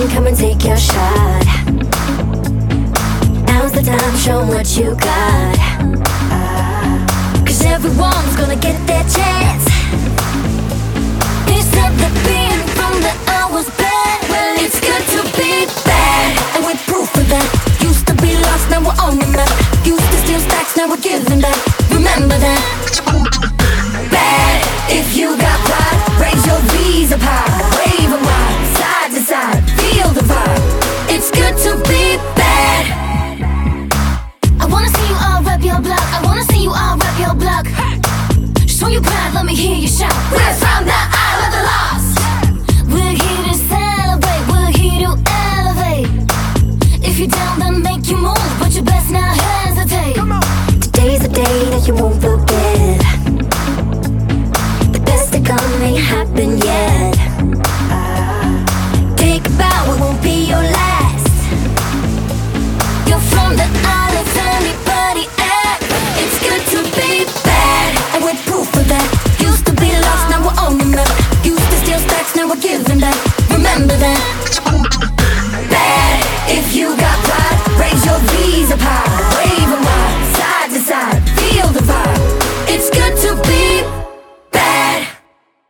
come and take your shot. Now's the time, show 'em what you got. 'Cause everyone's gonna get their chance. He said that being from the I was bad. Well, it's good to be bad, and we're proof of that. Used to be lost, now we're on the map. Used to steal stacks, now we're giving back. Remember that. Bad, if you got pride, raise your V's up high. Wave 'em wide, side to side, feel the vibe. It's good to be bad. I wanna see you all rep your block. I wanna see you all rep your block. Show you pride, let me hear you shout. We're from the Isle of the Lost. We're here to celebrate, we're here to elevate. If you're down, then make you move, but you best not hesitate. Today's the day that you won't forget. The best to come ain't happened yet.